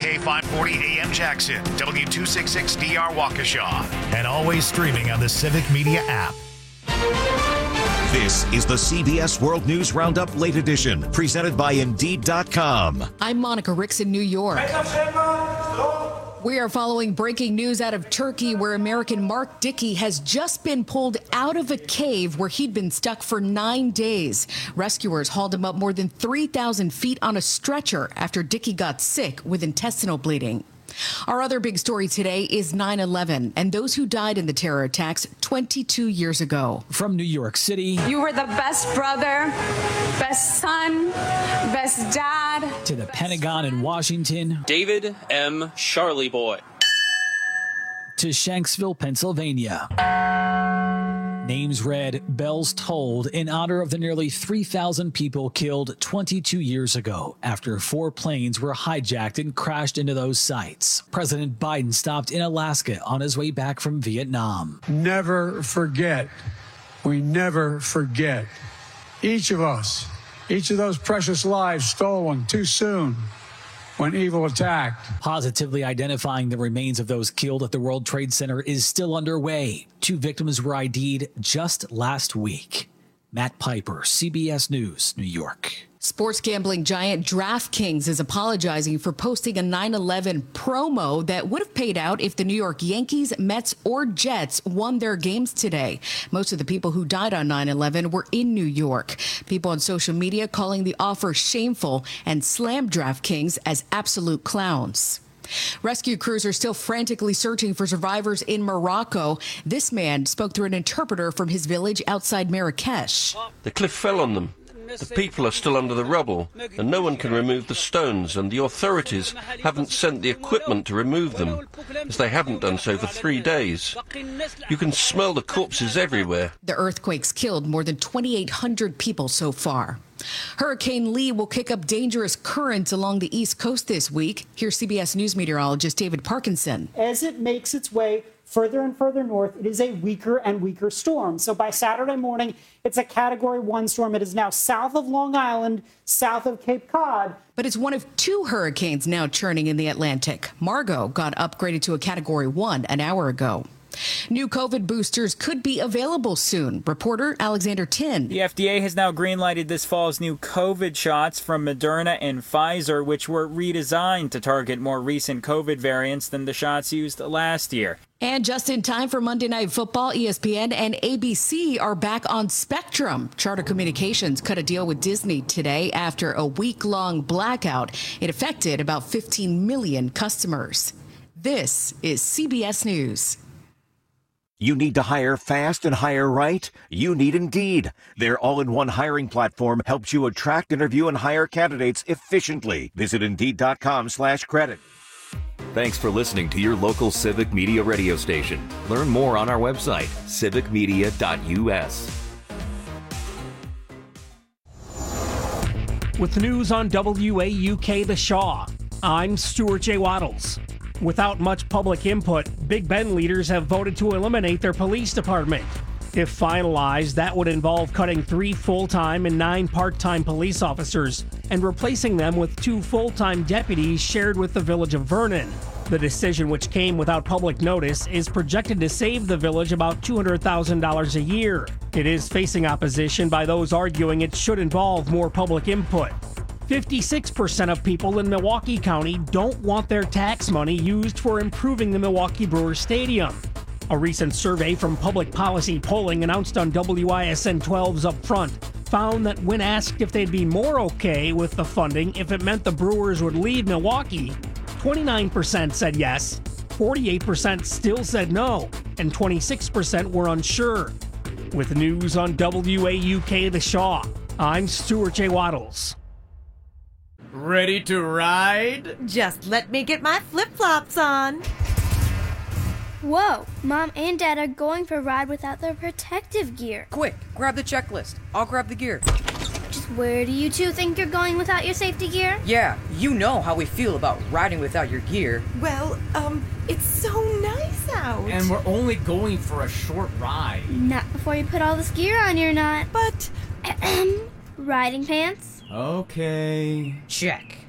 K540 AM Jackson, W266DR Waukesha, and always streaming on the Civic Media app. This is the CBS World News Roundup Late Edition, presented by Indeed.com. I'm Monica Ricks in New York. We are following breaking news out of Turkey, where American Mark Dickey has just been pulled out of a cave where he'd been stuck for 9 days. Rescuers hauled him up more than 3,000 feet on a stretcher after Dickey got sick with intestinal bleeding. Our other big story today is 9/11 and those who died in the terror attacks 22 years ago. From New York City. You were the best brother, best son, best dad. To the Pentagon in Washington. David M. Charlie Boy. To Shanksville, Pennsylvania. Names read, bells tolled in honor of the nearly 3,000 people killed 22 years ago after 4 planes were hijacked and crashed into those sites. President Biden stopped in Alaska on his way back from Vietnam. Never forget. We never forget. Each of us, each of those precious lives stolen too soon when evil attacked. Positively identifying the remains of those killed at the World Trade Center is still underway. 2 victims were ID'd just last week. Matt Piper, CBS News, New York. Sports gambling giant DraftKings is apologizing for posting a 9/11 promo that would have paid out if the New York Yankees, Mets, or Jets won their games today. Most of the people who died on 9/11 were in New York. People on social media calling the offer shameful and slammed DraftKings as absolute clowns. Rescue crews are still frantically searching for survivors in Morocco. This man spoke through an interpreter from his village outside Marrakesh. The cliff fell on them. The people are still under the rubble, and no one can remove the stones, and the authorities haven't sent the equipment to remove them, as they haven't done so for 3 days. You can smell the corpses everywhere. The earthquakes killed more than 2,800 people so far. Hurricane Lee will kick up dangerous currents along the East Coast this week. Here's CBS News meteorologist David Parkinson. As it makes its way further and further north, it is a weaker and weaker storm. So by Saturday morning, it's a Category 1 storm. It is now south of Long Island, south of Cape Cod. But it's one of 2 hurricanes now churning in the Atlantic. Margot got upgraded to a Category 1 an hour ago. New COVID boosters could be available soon. Reporter Alexander Tin. The FDA has now greenlighted this fall's new COVID shots from Moderna and Pfizer, which were redesigned to target more recent COVID variants than the shots used last year. And just in time for Monday Night Football, ESPN and ABC are back on Spectrum. Charter Communications cut a deal with Disney today after a week-long blackout. It affected about 15 million customers. This is CBS News. You need to hire fast and hire right? You need Indeed. Their all-in-one hiring platform helps you attract, interview, and hire candidates efficiently. Visit Indeed.com/credit. Thanks for listening to your local Civic Media radio station. Learn more on our website, civicmedia.us. With the news on WAUK The Shaw, I'm Stuart J. Waddles. Without much public input, Big Bend leaders have voted to eliminate their police department. If finalized, that would involve cutting 3 full-time and 9 part-time police officers and replacing them with 2 full-time deputies shared with the village of Vernon. The decision, which came without public notice, is projected to save the village about $200,000 a year. It is facing opposition by those arguing it should involve more public input. 56% of people in Milwaukee County don't want their tax money used for improving the Milwaukee Brewers Stadium. A recent survey from Public Policy Polling announced on WISN 12's Upfront found that when asked if they'd be more okay with the funding if it meant the Brewers would leave Milwaukee, 29% said yes, 48% still said no, and 26% were unsure. With news on WAUK The Shaw, I'm Stuart J. Waddles. Ready to ride? Just let me get my flip-flops on. Whoa, Mom and Dad are going for a ride without their protective gear. Quick, grab the checklist. I'll grab the gear. Just where do you 2 think you're going without your safety gear? Yeah, you know how we feel about riding without your gear. Well, it's so nice out. And we're only going for a short ride. Not before you put all this gear on your knot. But, riding pants? Okay. Check.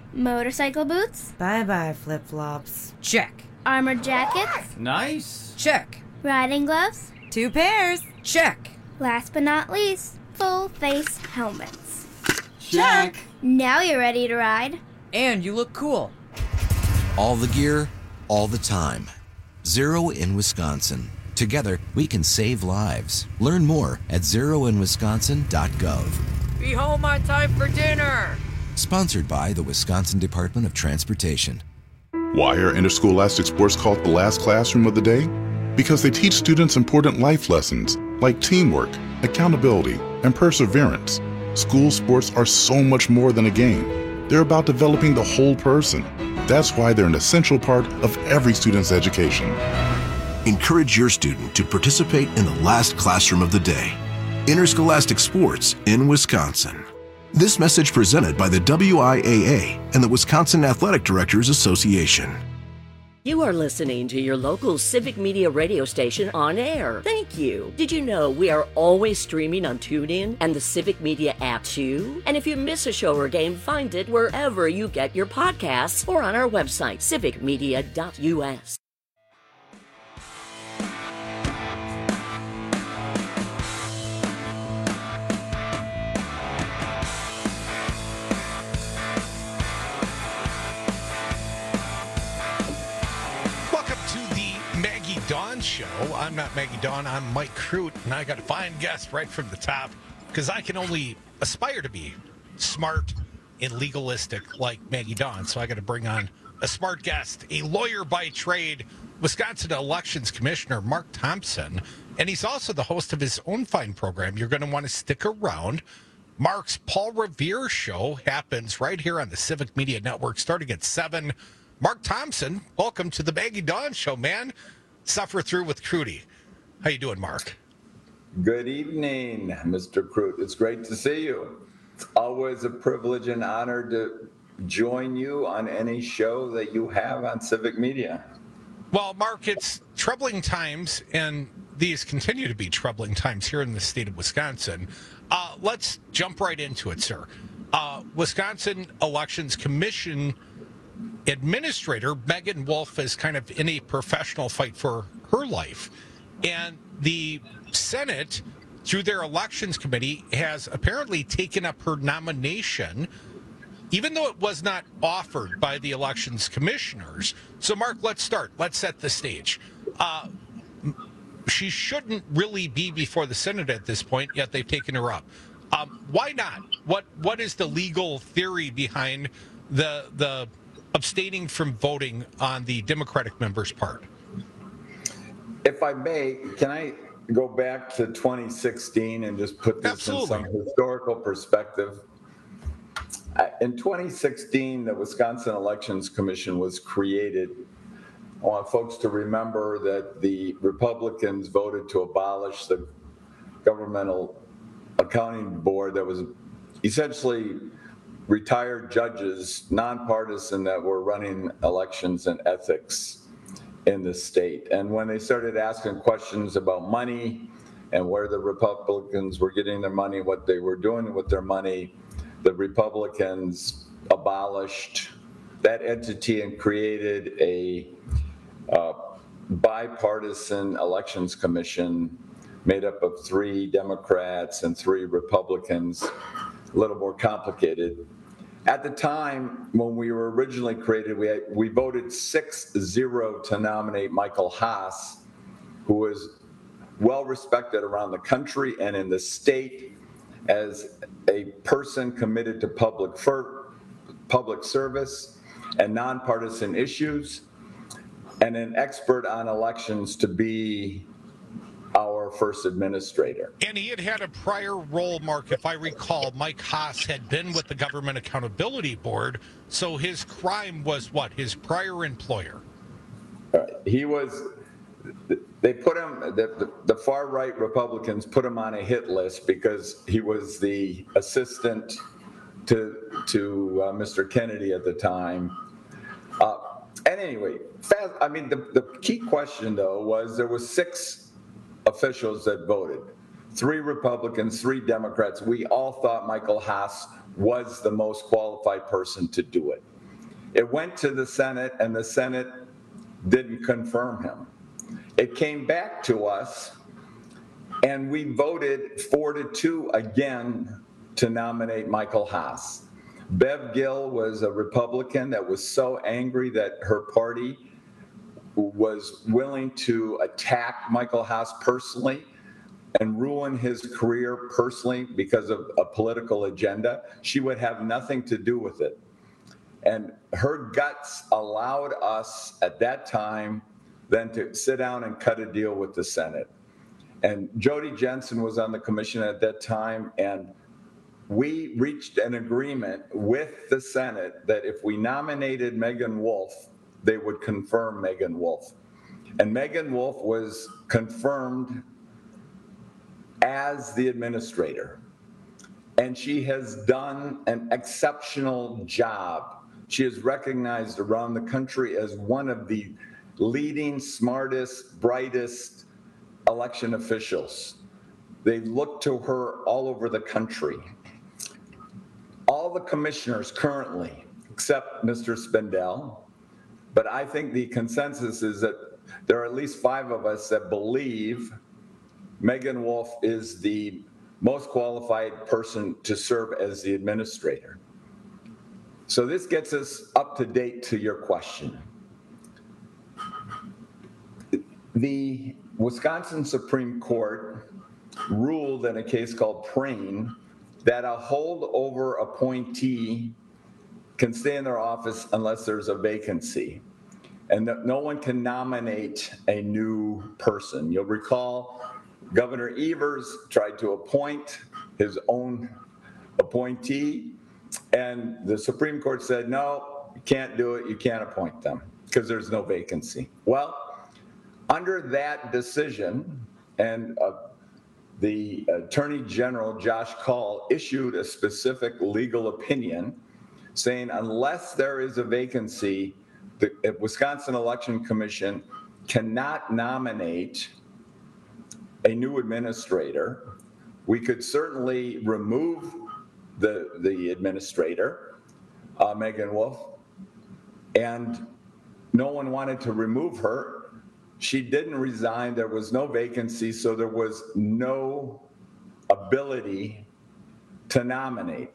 Motorcycle boots? Bye-bye, flip-flops. Check. Armored jackets? Nice. Check. Riding gloves? 2 pairs. Check. Last but not least, full face helmets. Check. Now you're ready to ride. And you look cool. All the gear, all the time. Zero in Wisconsin. Together, we can save lives. Learn more at zeroinwisconsin.gov. Be home on time for dinner. Sponsored by the Wisconsin Department of Transportation. Why are interscholastic sports called the last classroom of the day? Because they teach students important life lessons like teamwork, accountability, and perseverance. School sports are so much more than a game. They're about developing the whole person. That's why they're an essential part of every student's education. Encourage your student to participate in the last classroom of the day. Interscholastic sports in Wisconsin. This message presented by the WIAA and the Wisconsin Athletic Directors Association. You are listening to your local Civic Media radio station on air. Thank you. Did you know we are always streaming on TuneIn and the Civic Media app too? And if you miss a show or game, find it wherever you get your podcasts or on our website, civicmedia.us. Dawn Show. I'm not Maggie Dawn. I'm Mike Crute, and I got a fine guest right from the top because I can only aspire to be smart and legalistic like Maggie Dawn. So I got to bring on a smart guest, a lawyer by trade, Wisconsin Elections Commissioner Mark Thompson, and he's also the host of his own fine program. You're going to want to stick around. Mark's Paul Revere Show happens right here on the Civic Media Network starting at 7. Mark Thompson, welcome to the Maggie Dawn Show, man. Suffer through with Crudy. How you doing, Mark? Good evening, Mr. Crute. It's great to see you. It's always a privilege and honor to join you on any show that you have on Civic Media. Well, Mark, it's troubling times, and these continue to be troubling times here in the state of Wisconsin. Let's jump right into it, sir. Wisconsin Elections Commission Administrator Megan Wolf is kind of in a professional fight for her life. And the Senate, through their elections committee, has apparently taken up her nomination, even though it was not offered by the elections commissioners. So, Mark, let's start. Let's set the stage. She shouldn't really be before the Senate at this point, yet they've taken her up. Why not? What is the legal theory behind the abstaining from voting on the Democratic member's part? If I may, can I go back to 2016 and just put this in some historical perspective? In 2016, the Wisconsin Elections Commission was created. I want folks to remember that the Republicans voted to abolish the governmental accounting board that was essentially retired judges, nonpartisan, that were running elections and ethics in the state. And when they started asking questions about money and where the Republicans were getting their money, what they were doing with their money, the Republicans abolished that entity and created a bipartisan elections commission made up of 3 Democrats and 3 Republicans, a little more complicated. At the time, when we were originally created, we voted 6-0 to nominate Michael Haas, who was well respected around the country and in the state as a person committed to public service and nonpartisan issues, and an expert on elections to be our first administrator. And he had a prior role, Mark, if I recall. Mike Haas had been with the Government Accountability Board, so his crime was what? His prior employer. He was, they put him, the far-right Republicans put him on a hit list because he was the assistant to Mr. Kennedy at the time. And anyway, the key question, though, was there was 6 officials that voted, 3 Republicans, 3 Democrats. We all thought Michael Haas was the most qualified person to do it. It went to the Senate, and the Senate didn't confirm him. It came back to us, and we voted 4-2 again to nominate Michael Haas. Bev Gill was a Republican that was so angry that her party was willing to attack Michael Haas personally and ruin his career personally because of a political agenda. She would have nothing to do with it. And her guts allowed us at that time then to sit down and cut a deal with the Senate. And Jody Jensen was on the commission at that time, and we reached an agreement with the Senate that if we nominated Megan Wolfe, they would confirm Megan Wolfe. And Megan Wolfe was confirmed as the administrator. And she has done an exceptional job. She is recognized around the country as one of the leading, smartest, brightest election officials. They look to her all over the country. All the commissioners currently, except Mr. Spindell, but I think the consensus is that there are at least 5 of us that believe Megan Wolfe is the most qualified person to serve as the administrator. So this gets us up to date to your question. The Wisconsin Supreme Court ruled in a case called Prane that a holdover appointee can stay in their office unless there's a vacancy, and that no one can nominate a new person. You'll recall Governor Evers tried to appoint his own appointee, and the Supreme Court said, no, you can't do it, you can't appoint them because there's no vacancy. Well, under that decision, and the Attorney General, Josh Kaul, issued a specific legal opinion saying unless there is a vacancy, the Wisconsin Election Commission cannot nominate a new administrator. We could certainly remove the administrator, Megan Wolfe, and no one wanted to remove her. She didn't resign. There was no vacancy, so there was no ability to nominate.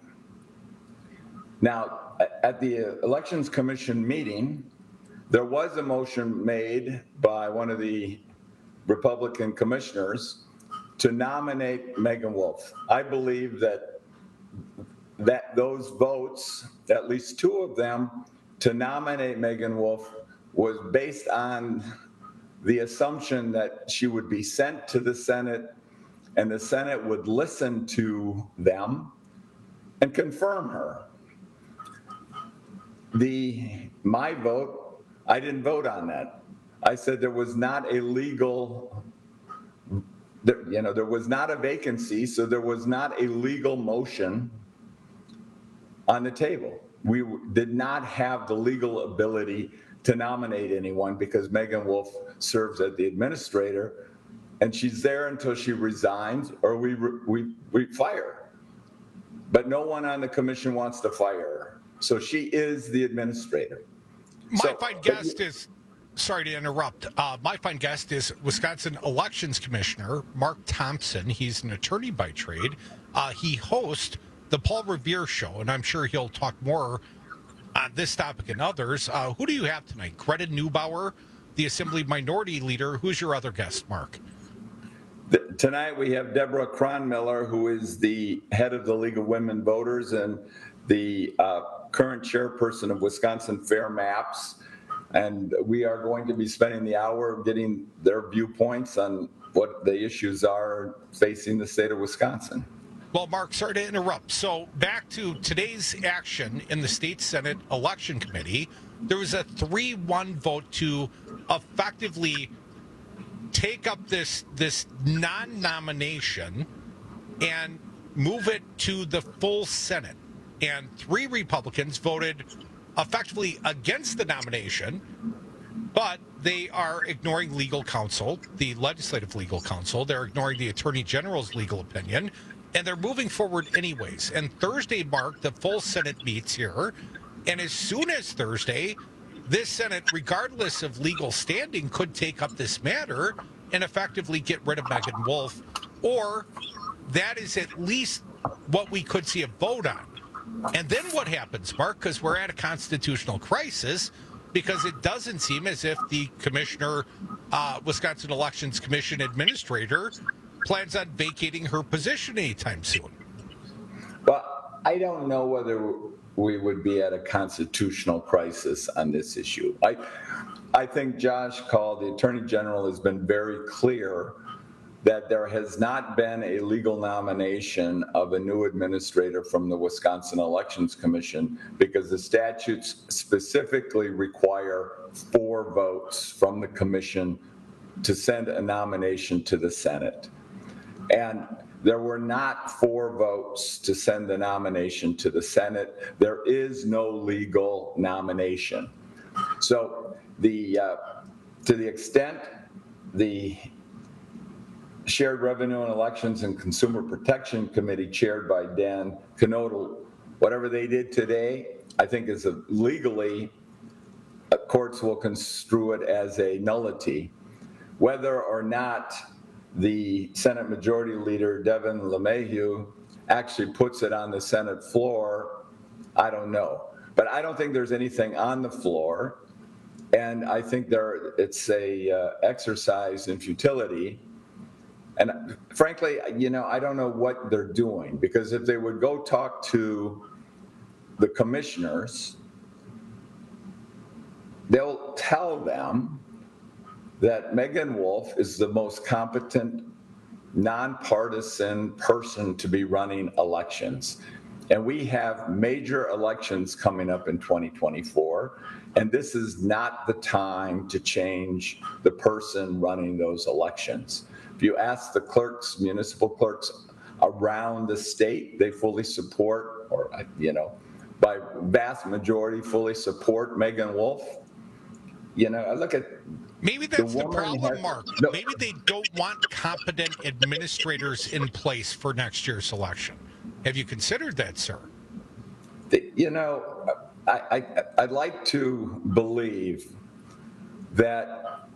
Now, at the Elections Commission meeting, there was a motion made by one of the Republican commissioners to nominate Megan Wolfe. I believe that those votes, at least 2 of them, to nominate Megan Wolfe was based on the assumption that she would be sent to the Senate and the Senate would listen to them and confirm her. My vote, I didn't vote on that. I said there was not a legal, there was not a vacancy, so there was not a legal motion on the table. We did not have the legal ability to nominate anyone because Megan Wolfe serves as the administrator, and she's there until she resigns or we fire her. But no one on the commission wants to fire her. So she is the administrator. My fine guest is, sorry to interrupt, my fine guest is Wisconsin Elections Commissioner Mark Thompson. He's an attorney by trade. He hosts the Paul Revere Show, and I'm sure he'll talk more on this topic and others. Who do you have tonight? Greta Neubauer, the Assembly Minority Leader. Who's your other guest, Mark? Tonight we have Deborah Cronmiller, who is the head of the League of Women Voters and the current chairperson of Wisconsin Fair Maps. And we are going to be spending the hour getting their viewpoints on what the issues are facing the state of Wisconsin. Well, Mark, sorry to interrupt. So back to today's action in the State Senate Election Committee, there was a 3-1 vote to effectively take up this non-nomination and move it to the full Senate. And 3 Republicans voted effectively against the nomination, but they are ignoring legal counsel, the legislative legal counsel. They're ignoring the Attorney General's legal opinion, and they're moving forward anyways. And Thursday, Mark, the full Senate meets here, And as soon as Thursday, this Senate, regardless of legal standing, could take up this matter and effectively get rid of Megan Wolf, or that is at least what we could see a vote on. And then what happens, Mark? Because we're at a constitutional crisis, because it doesn't seem as if the commissioner, Wisconsin Elections Commission administrator, plans on vacating her position anytime soon. Well, I don't know whether we would be at a constitutional crisis on this issue. I think Josh Kaul, the Attorney General, has been very clear that there has not been a legal nomination of a new administrator from the Wisconsin Elections Commission, because the statutes specifically require 4 votes from the commission to send a nomination to the Senate. And there were not 4 votes to send the nomination to the Senate. There is no legal nomination. So to the extent the Shared Revenue and Elections and Consumer Protection Committee, chaired by Dan Knodel, whatever they did today, I think is legally, courts will construe it as a nullity. Whether or not the Senate Majority Leader, Devin LeMahieu, actually puts it on the Senate floor, I don't know. But I don't think there's anything on the floor, and I think it's a exercise in futility. And frankly, I don't know what they're doing, because if they would go talk to the commissioners, they'll tell them that Megan Wolf is the most competent, nonpartisan person to be running elections. And we have major elections coming up in 2024, and this is not the time to change the person running those elections. If you ask the clerks, municipal clerks around the state, they fully support, or, by vast majority fully support Megan Wolf. I look at... Maybe that's the problem, Mark. No. Maybe they don't want competent administrators in place for next year's election. Have you considered that, sir? I'd like to believe that,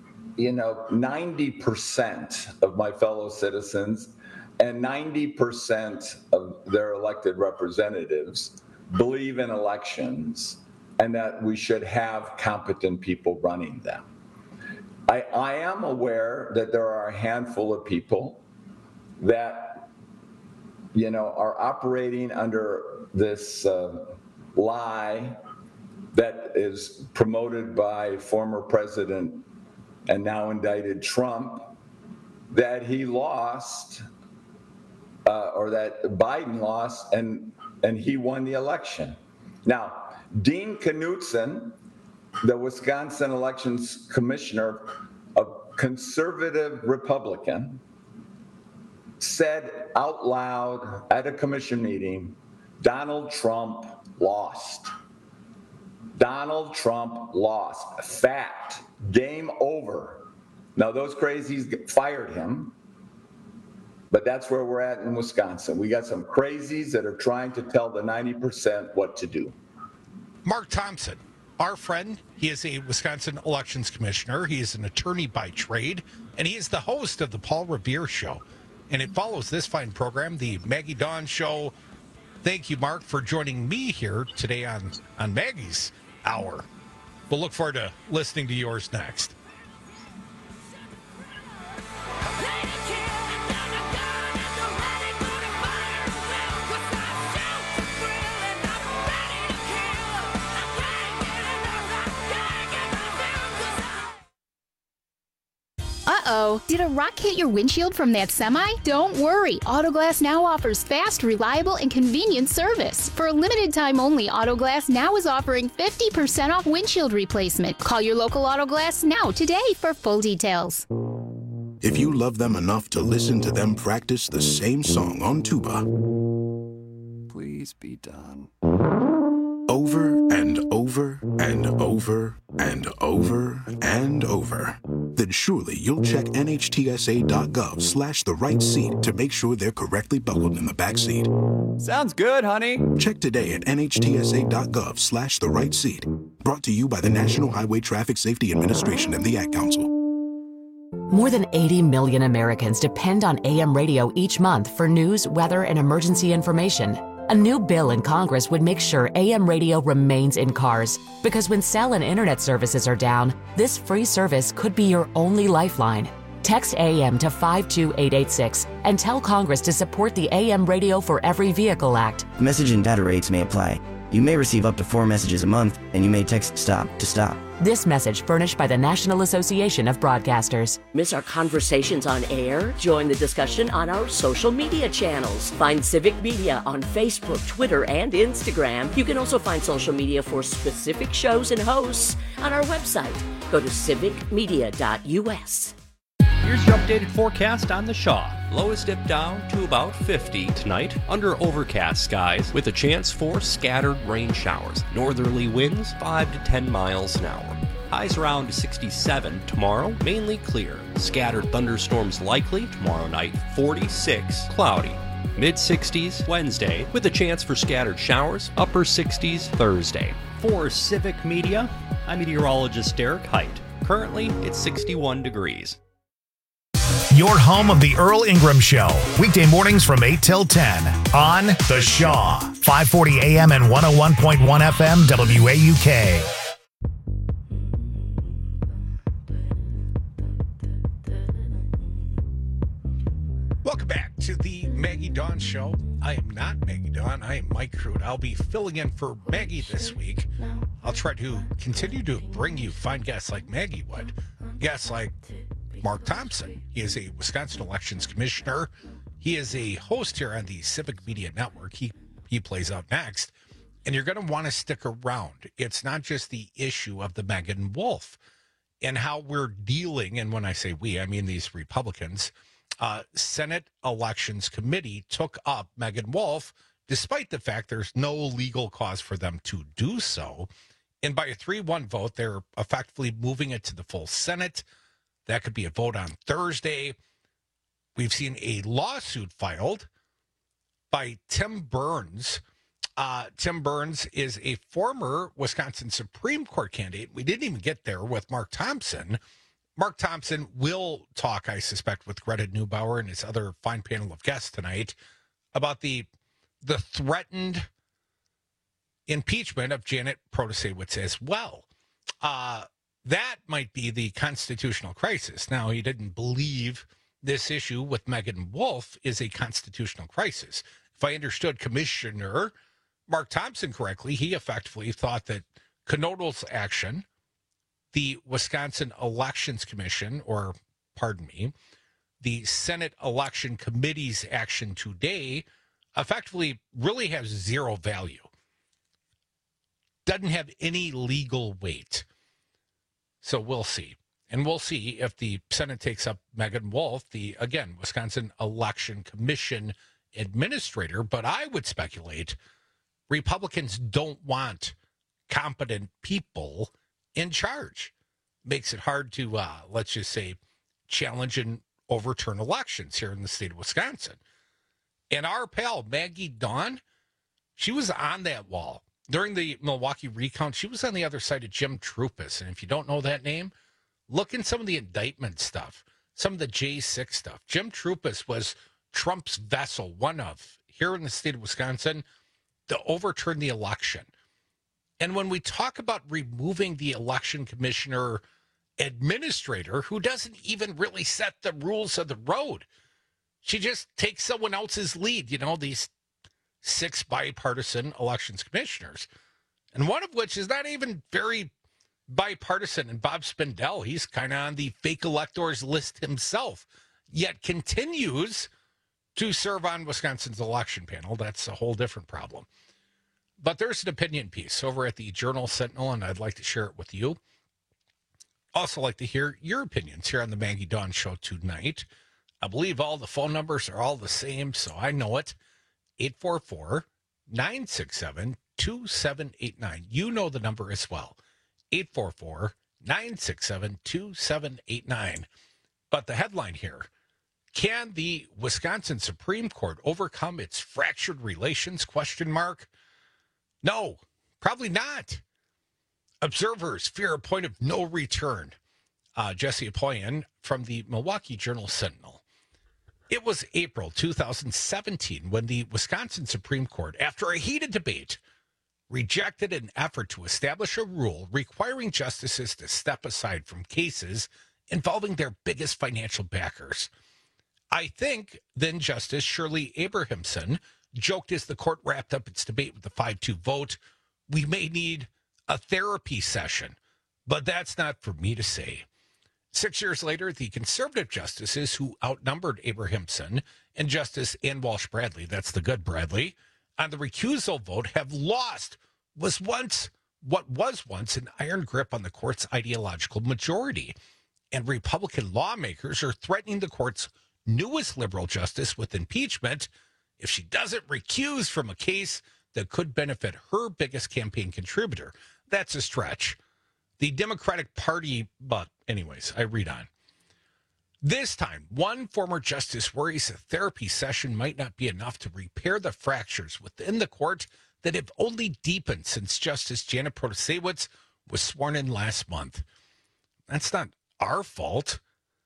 90% of my fellow citizens and 90% of their elected representatives believe in elections and that we should have competent people running them. I am aware that there are a handful of people that, are operating under this lie that is promoted by former President and now indicted Trump, that he lost, or that Biden lost, and he won the election. Now, Dean Knudsen, the Wisconsin Elections Commissioner, a conservative Republican, said out loud at a commission meeting, Donald Trump lost. Donald Trump lost. Fact. Game over. Now, those crazies fired him, but that's where we're at in Wisconsin. We got some crazies that are trying to tell the 90% what to do. Mark Thompson, our friend, he is a Wisconsin Elections Commissioner. He is an attorney by trade, and he is the host of the Paul Revere Show. And it follows this fine program, the Maggie Dawn Show. Thank you, Mark, for joining me here today on Maggie's Hour. We'll look forward to listening to yours next. Uh-oh, did a rock hit your windshield from that semi? Don't worry, Autoglass Now offers fast, reliable, and convenient service. For a limited time only, Autoglass Now is offering 50% off windshield replacement. Call your local Autoglass Now today for full details. If you love them enough to listen to them practice the same song on tuba, please be done. Over and over and over and over and over, then surely you'll check NHTSA.gov/the right seat to make sure they're correctly buckled in the back seat. Sounds good, honey. Check today at NHTSA.gov/the right seat. Brought to you by the National Highway Traffic Safety Administration and the Ad Council. More than 80 million Americans depend on AM radio each month for news, weather, and emergency information. A new bill in Congress would make sure AM radio remains in cars, because when cell and internet services are down, this free service could be your only lifeline. Text AM to 52886 and tell Congress to support the AM Radio for Every Vehicle Act. Message and data rates may apply. You may receive up to 4 messages a month, and you may text STOP to stop. This message furnished by the National Association of Broadcasters. Miss our conversations on air? Join the discussion on our social media channels. Find Civic Media on Facebook, Twitter, and Instagram. You can also find social media for specific shows and hosts on our website. Go to civicmedia.us. Here's your updated forecast on the Shaw. Lowest dip down to about 50 tonight under overcast skies with a chance for scattered rain showers. Northerly winds 5 to 10 miles an hour. Highs around 67 tomorrow, mainly clear. Scattered thunderstorms likely tomorrow night, 46, cloudy. Mid-60s Wednesday with a chance for scattered showers, upper 60s Thursday. For Civic Media, I'm meteorologist Derek Height. Currently, it's 61 degrees. Your home of the Earl Ingram Show. Weekday mornings from 8 till 10 on The Shaw. 540 AM and 101.1 FM WAUK. Welcome back to the Maggie Dawn Show. I am not Maggie Dawn. I am Mike Crude. I'll be filling in for Maggie this week. I'll try to continue to bring you fine guests like Maggie would. Guests like Mark Thompson. He is a Wisconsin Elections Commissioner. He is a host here on the Civic Media Network. He plays out next. And you're going to want to stick around. It's not just the issue of the Megan Wolf and how we're dealing, and when I say we, I mean these Republicans. Senate Elections Committee took up Megan Wolf, despite the fact there's no legal cause for them to do so. And by a 3-1 vote, they're effectively moving it to the full Senate. That could be a vote on Thursday. We've seen a lawsuit filed by Tim Burns. Tim Burns is a former Wisconsin Supreme Court candidate. We didn't even get there with Mark Thompson. Mark Thompson will talk, I suspect, with Greta Neubauer and his other fine panel of guests tonight about the threatened impeachment of Janet Protasewicz as well. That might be the constitutional crisis. Now, he didn't believe this issue with Megan Wolf is a constitutional crisis. If I understood Commissioner Mark Thompson correctly, he effectively thought that Knodl's action, the Wisconsin Elections Commission, or pardon me, the Senate Election Committee's action today effectively really has zero value. Doesn't have any legal weight. So we'll see. And we'll see if the Senate takes up Megan Wolf, the, again, Wisconsin Election Commission administrator. But I would speculate Republicans don't want competent people in charge. Makes it hard to, let's just say, challenge and overturn elections here in the state of Wisconsin. And our pal, Maggie Dawn, she was on that wall. During the Milwaukee recount, she was on the other side of Jim Troupis. And if you don't know that name, look in some of the indictment stuff, some of the J6 stuff. Jim Troupis was Trump's vessel, one of, here in the state of Wisconsin, to overturn the election. And when we talk about removing the election commissioner administrator, who doesn't even really set the rules of the road, she just takes someone else's lead, these 6 bipartisan elections commissioners, and one of which is not even very bipartisan. And Bob Spindell, he's kind of on the fake electors list himself, yet continues to serve on Wisconsin's election panel. That's a whole different problem. But there's an opinion piece over at the Journal Sentinel, and I'd like to share it with you. Also like to hear your opinions here on the Maggie Dawn Show tonight. I believe all the phone numbers are all the same, so I know it. 844-967-2789. You know the number as well. 967-2789. But the headline here, can the Wisconsin Supreme Court overcome its fractured relations, ? No, probably not. Observers fear a point of no return. Jesse Apoyan from the Milwaukee Journal-Sentinel. It was April 2017 when the Wisconsin Supreme Court, after a heated debate, rejected an effort to establish a rule requiring justices to step aside from cases involving their biggest financial backers. I think then Justice Shirley Abrahamson joked as the court wrapped up its debate with the 5-2 vote, we may need a therapy session, but that's not for me to say. 6 years later, the conservative justices who outnumbered Abrahamson and Justice Ann Walsh Bradley, that's the good Bradley, on the recusal vote have lost what was once an iron grip on the court's ideological majority. And Republican lawmakers are threatening the court's newest liberal justice with impeachment if she doesn't recuse from a case that could benefit her biggest campaign contributor. That's a stretch. The Democratic Party, but anyways, I read on. This time, one former justice worries a therapy session might not be enough to repair the fractures within the court that have only deepened since Justice Janet Protasiewicz was sworn in last month. That's not our fault.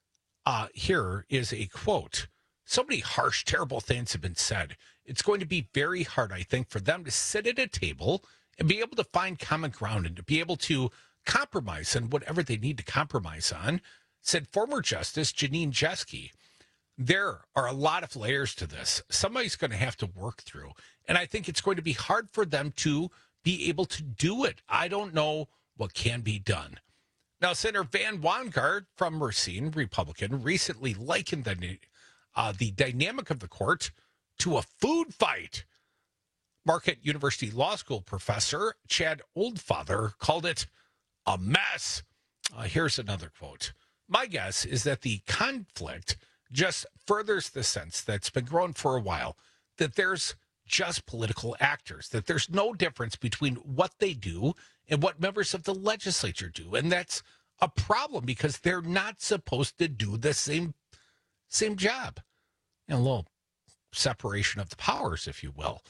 Here is a quote. So many harsh, terrible things have been said. It's going to be very hard, I think, for them to sit at a table and be able to find common ground and to be able to compromise on whatever they need to compromise on, said former Justice Janine Jeske. There are a lot of layers to this. Somebody's going to have to work through. And I think it's going to be hard for them to be able to do it. I don't know what can be done. Now, Senator Van Wanggaard from Racine, Republican, recently likened the dynamic of the court to a food fight. Marquette University Law School professor Chad Oldfather called it a mess. Here's another quote. My guess is that the conflict just furthers the sense that's been growing for a while, that there's just political actors, that there's no difference between what they do and what members of the legislature do. And that's a problem because they're not supposed to do the same job. A little separation of the powers, if you will.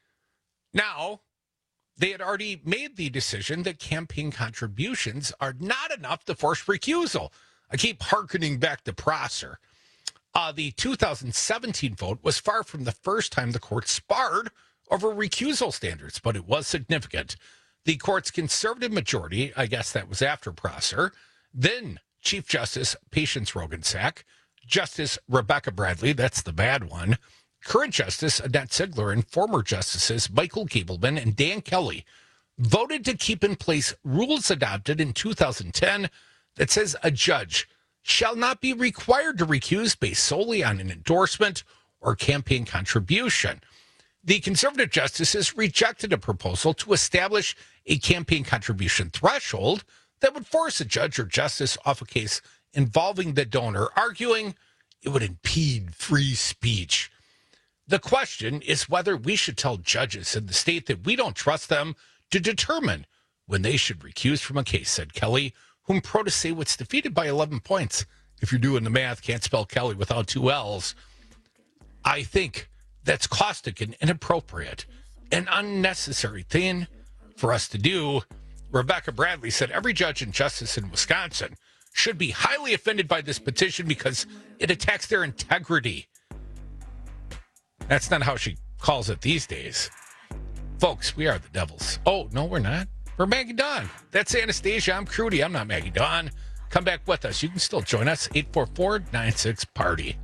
Now, they had already made the decision that campaign contributions are not enough to force recusal. I keep hearkening back to Prosser. The 2017 vote was far from the first time the court sparred over recusal standards, but it was significant. The court's conservative majority, I guess that was after Prosser, then Chief Justice Patience Roggensack, Justice Rebecca Bradley, that's the bad one, current Justice Annette Ziegler, and former Justices Michael Gableman and Dan Kelly voted to keep in place rules adopted in 2010 that says a judge shall not be required to recuse based solely on an endorsement or campaign contribution. The conservative justices rejected a proposal to establish a campaign contribution threshold that would force a judge or justice off a case involving the donor, arguing it would impede free speech. The question is whether we should tell judges in the state that we don't trust them to determine when they should recuse from a case, said Kelly, whom Protasiewicz defeated by 11 points. If you're doing the math, can't spell Kelly without two L's. I think that's caustic and inappropriate, an unnecessary thing for us to do. Rebecca Bradley said every judge and justice in Wisconsin should be highly offended by this petition because it attacks their integrity. That's not how she calls it these days. Folks, we are the Devils. Oh, no, we're not. We're Maggie Dawn. That's Anastasia. I'm Crudy. I'm not Maggie Dawn. Come back with us. You can still join us. 844-96-PARTY.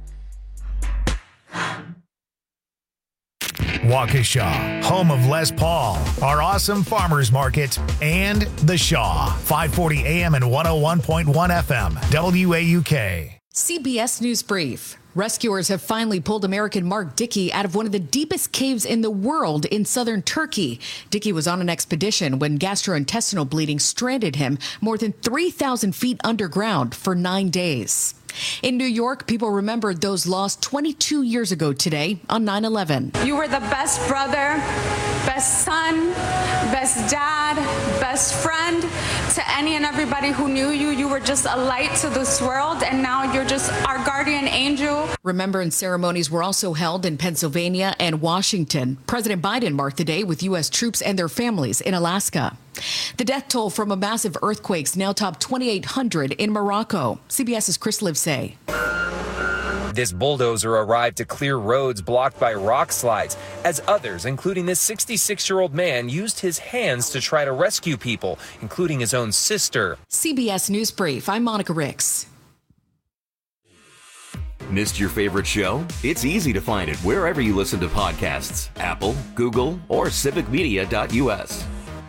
Waukesha, home of Les Paul, our awesome farmers market, and The Shaw, 540 AM and 101.1 FM, WAUK. CBS News Brief. Rescuers have finally pulled American Mark Dickey out of one of the deepest caves in the world in southern Turkey. Dickey was on an expedition when gastrointestinal bleeding stranded him more than 3,000 feet underground for 9 days. In New York, people remembered those lost 22 years ago today on 9/11. You were the best brother, best son, best dad, best friend to any and everybody who knew you. You were just a light to this world, and now you're just our guardian angel. Remembrance ceremonies were also held in Pennsylvania and Washington. President Biden marked the day with U.S. troops and their families in Alaska. The death toll from a massive earthquake now topped 2,800 in Morocco. CBS's Chris Livesay. This bulldozer arrived to clear roads blocked by rock slides, as others, including this 66-year-old man, used his hands to try to rescue people, including his own sister. CBS News Brief, I'm Monica Ricks. Missed your favorite show? It's easy to find it wherever you listen to podcasts. Apple, Google, or civicmedia.us.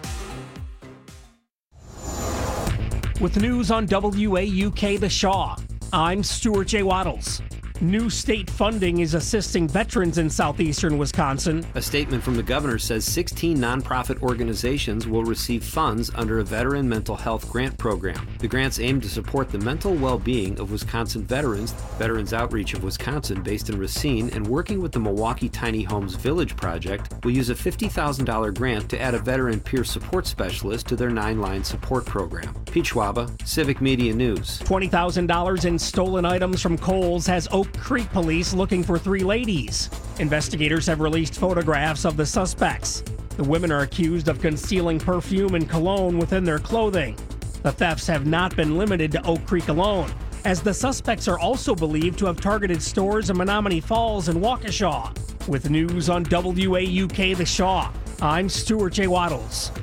With news on WAUK The Shaw, I'm Stuart J. Waddles. New state funding is assisting veterans in southeastern Wisconsin. A statement from the governor says 16 nonprofit organizations will receive funds under a veteran mental health grant program. The grants aim to support the mental well-being of Wisconsin veterans. Veterans Outreach of Wisconsin, based in Racine and working with the Milwaukee Tiny Homes Village project, will use a $50,000 grant to add a veteran peer support specialist to their 9-line support program. Pete Schwaba, Civic Media News. $20,000 in stolen items from Kohl's has Oak Creek police looking for 3 ladies. Investigators have released photographs of the suspects. The women are accused of concealing perfume and cologne within their clothing. The thefts have not been limited to Oak Creek alone, as the suspects are also believed to have targeted stores in Menominee Falls and Waukesha. With news on WAUK The Shaw, I'm Stuart J. Waddles.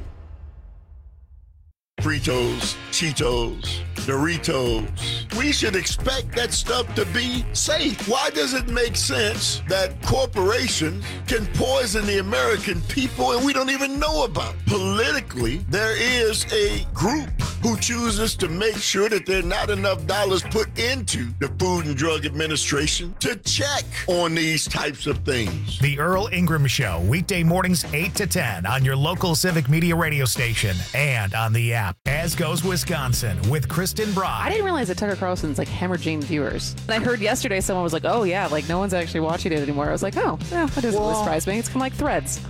Fritos, Cheetos, Doritos. We should expect that stuff to be safe. Why does it make sense that corporations can poison the American people and we don't even know about it? Politically, there is a group who chooses to make sure that there are not enough dollars put into the Food and Drug Administration to check on these types of things. The Earl Ingram Show, weekday mornings 8 to 10 on your local Civic Media radio station and on the app. As Goes Wisconsin with Kristen Brock. I didn't realize that Tucker Carlson's like hemorrhaging viewers. And I heard yesterday someone was like, oh yeah, like no one's actually watching it anymore. I was like, oh, yeah, that doesn't really surprise me. It's kind of like Threads.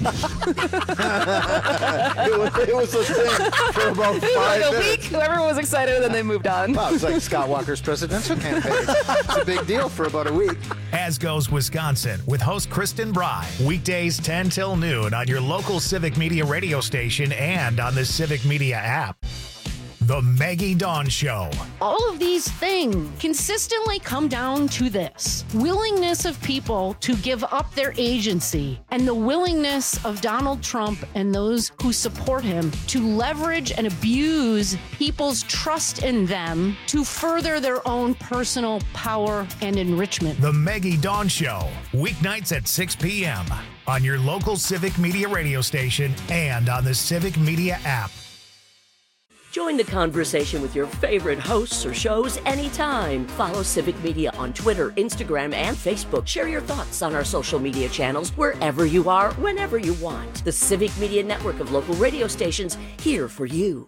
it was a thing for about 5 like a minutes. week, everyone was excited and then they moved on. Wow, it's like Scott Walker's presidential campaign. It's a big deal for about a week. As Goes Wisconsin with host Kristen Bry. Weekdays 10 till noon on your local Civic Media radio station and on the Civic Media app. The Maggie Dawn Show. All of these things consistently come down to this: willingness of people to give up their agency, and the willingness of Donald Trump and those who support him to leverage and abuse people's trust in them to further their own personal power and enrichment. The Maggie Dawn Show, weeknights at 6 p.m. on your local Civic Media radio station and on the Civic Media app. Join the conversation with your favorite hosts or shows anytime. Follow Civic Media on Twitter, Instagram, and Facebook. Share your thoughts on our social media channels wherever you are, whenever you want. The Civic Media network of local radio stations, here for you.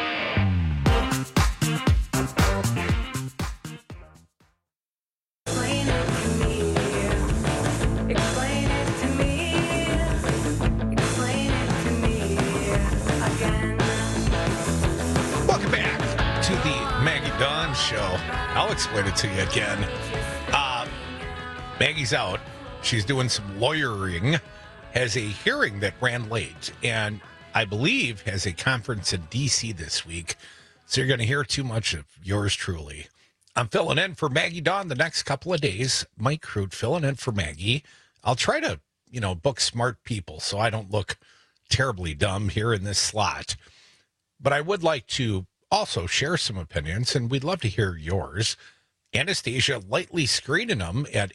Show. I'll explain it to you again. Maggie's out. She's doing some lawyering, has a hearing that ran late, and I believe has a conference in D.C. this week. So you're going to hear too much of yours truly. I'm filling in for Maggie Dawn the next couple of days. Mike Crute filling in for Maggie. I'll try to, book smart people so I don't look terribly dumb here in this slot. But I would like to also share some opinions, and we'd love to hear yours. Anastasia lightly screening them at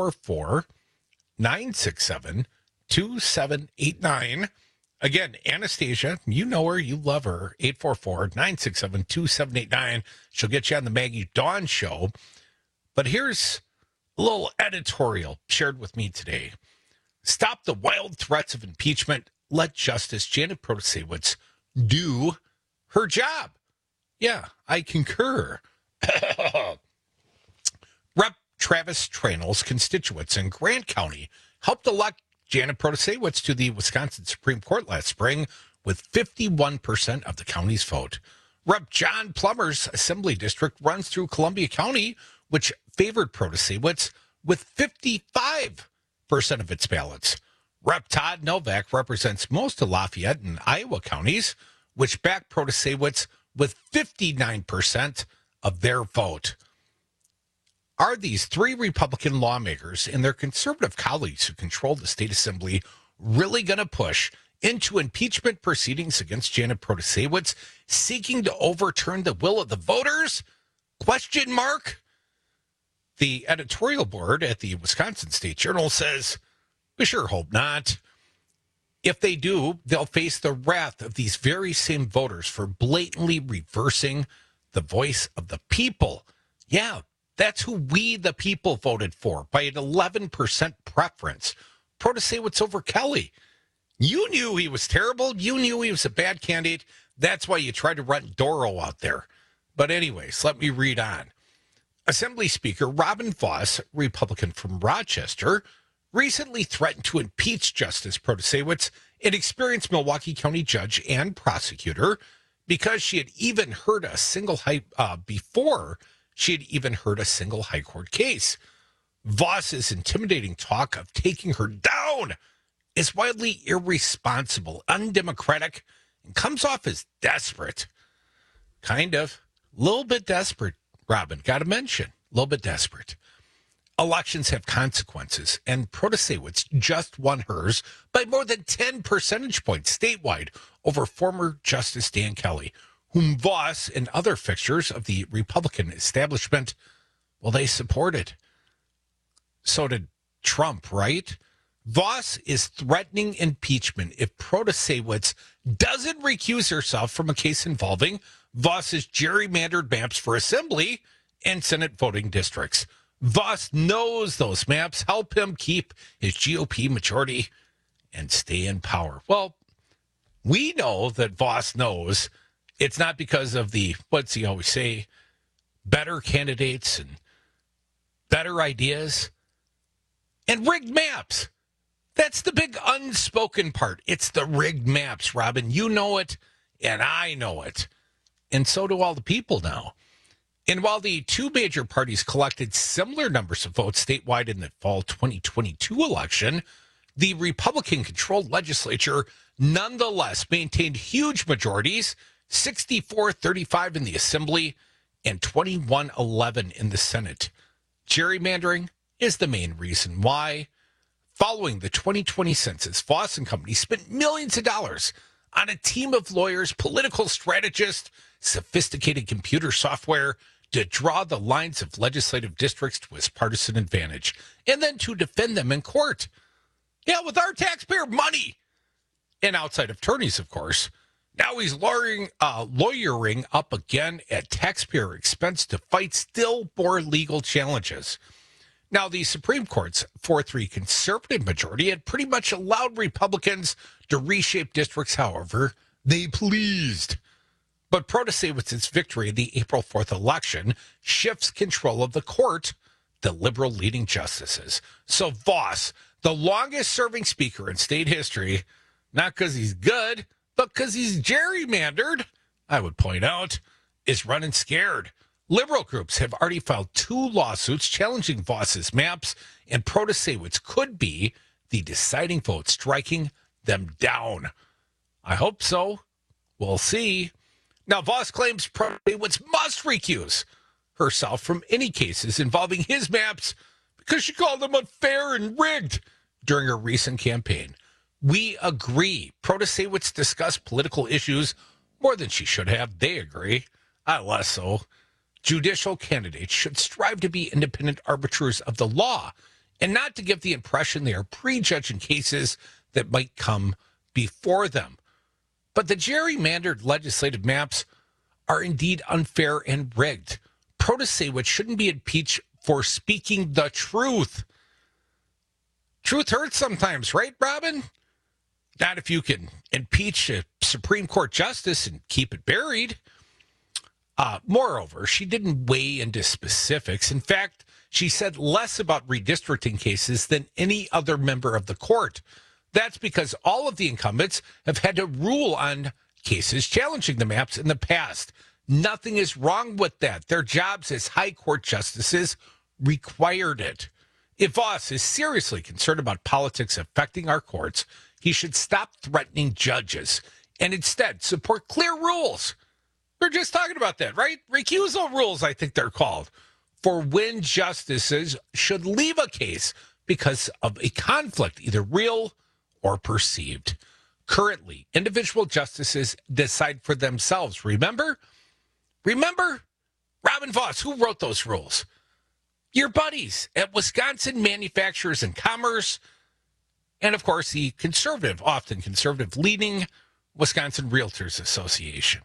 844-967-2789. Again, Anastasia, you know her, you love her, 844-967-2789. She'll get you on the Maggie Dawn Show. But here's a little editorial shared with me today. Stop the wild threats of impeachment. Let Justice Janet Protasiewicz do her job. Yeah, I concur. Travis Tranel's constituents in Grant County helped elect Janet Protasiewicz to the Wisconsin Supreme Court last spring with 51% of the county's vote. Rep. John Plummer's assembly district runs through Columbia County, which favored Protasiewicz with 55% of its ballots. Rep. Todd Novak represents most of Lafayette and Iowa counties, which backed Protasiewicz with 59% of their vote. Are these three Republican lawmakers and their conservative colleagues who control the state assembly really going to push into impeachment proceedings against Janet Protasiewicz, seeking to overturn the will of the voters? Question mark. The editorial board at the Wisconsin State Journal says, we sure hope not. If they do, they'll face the wrath of these very same voters for blatantly reversing the voice of the people. Yeah, that's who we, the people, voted for by an 11% preference. Protasiewicz over Kelly. You knew he was terrible. You knew he was a bad candidate. That's why you tried to run Doro out there. But anyways, let me read on. Assembly Speaker Robin Vos, Republican from Rochester, recently threatened to impeach Justice Protasiewicz, an experienced Milwaukee County judge and prosecutor, because she had even heard a single before she had even heard a single high court case. Vos's intimidating talk of taking her down is wildly irresponsible, undemocratic, and comes off as desperate. Kind of. A little bit desperate, Robin. Got to mention. A little bit desperate. Elections have consequences, and Protasiewicz just won hers by more than 10 percentage points statewide over former Justice Dan Kelly, whom Vos and other fixtures of the Republican establishment, well, they supported. So did Trump, right? Vos is threatening impeachment if Protasiewicz doesn't recuse herself from a case involving Vos's gerrymandered maps for assembly and Senate voting districts. Vos knows those maps help him keep his GOP majority and stay in power. Well, we know that Vos knows it's not because of the, what's he always say, better candidates and better ideas and rigged maps. That's the big unspoken part. It's the rigged maps, Robin. You know it, and I know it. And so do all the people now. And while the two major parties collected similar numbers of votes statewide in the fall 2022 election, the Republican-controlled legislature nonetheless maintained huge majorities, 64-35 in the Assembly and 21-11 in the Senate. Gerrymandering is the main reason why. Following the 2020 census, Vos and company spent millions of dollars on a team of lawyers, political strategists, sophisticated computer software to draw the lines of legislative districts to his partisan advantage, and then to defend them in court. Yeah, with our taxpayer money. And outside of attorneys, of course. Now he's lawyering up again at taxpayer expense to fight still more legal challenges. Now, the Supreme Court's 4-3 conservative majority had pretty much allowed Republicans to reshape districts however they pleased. But Protasiewicz's victory in the April 4th election shifts control of the court, the liberal leading justices. So Vos, the longest-serving speaker in state history, not because he's good, but because he's gerrymandered, I would point out, is running scared. Liberal groups have already filed 2 lawsuits challenging Vos's maps, and Protasiewicz could be the deciding vote, striking them down. I hope so. We'll see. Now, Vos claims Protasiewicz must recuse herself from any cases involving his maps because she called them unfair and rigged during her recent campaign. We agree. Protasiewicz discussed political issues more than she should have. They agree. I less so. Judicial candidates should strive to be independent arbiters of the law and not to give the impression they are prejudging cases that might come before them. But the gerrymandered legislative maps are indeed unfair and rigged. Protasiewicz shouldn't be impeached for speaking the truth. Truth hurts sometimes, right, Robin? Not if you can impeach a Supreme Court justice and keep it buried. Moreover, she didn't weigh into specifics. In fact, she said less about redistricting cases than any other member of the court. That's because all of the incumbents have had to rule on cases challenging the maps in the past. Nothing is wrong with that. Their jobs as high court justices required it. If Vos is seriously concerned about politics affecting our courts, he should stop threatening judges and instead support clear rules. We're just talking about that, right? Recusal rules, I think they're called, for when justices should leave a case because of a conflict, either real or perceived. Currently, individual justices decide for themselves. Remember? Robin Vos, who wrote those rules? Your buddies at Wisconsin Manufacturers and Commerce, and of course the often conservative-leaning Wisconsin Realtors Association.